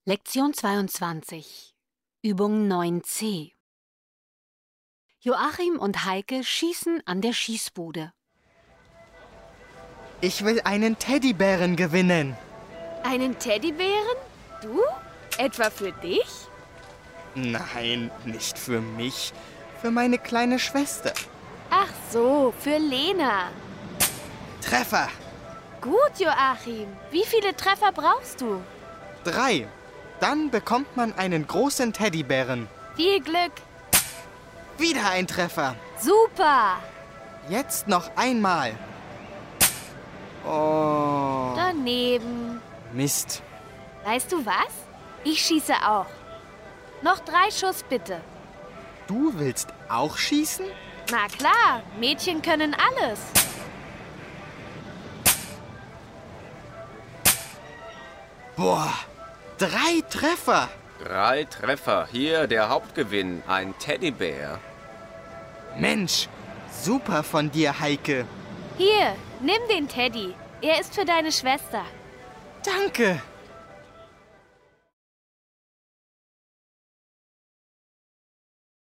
Lektion 22, Übung 9c. Joachim und Heike schießen an der Schießbude. Ich will einen Teddybären gewinnen. Einen Teddybären? Du? Etwa für dich? Nein, nicht für mich. Für meine kleine Schwester. Ach so, für Lena. Treffer! Gut, Joachim. Wie viele Treffer brauchst du? 3. Dann bekommt man einen großen Teddybären. Viel Glück. Wieder ein Treffer. Super. Jetzt noch einmal. Oh. Daneben. Mist. Weißt du was? Ich schieße auch. Noch 3 Schuss bitte. Du willst auch schießen? Na klar, Mädchen können alles. Boah, 3 Treffer. 3 Treffer. Hier der Hauptgewinn, ein Teddybär. Mensch, super von dir, Heike. Hier, nimm den Teddy. Er ist für deine Schwester. Danke.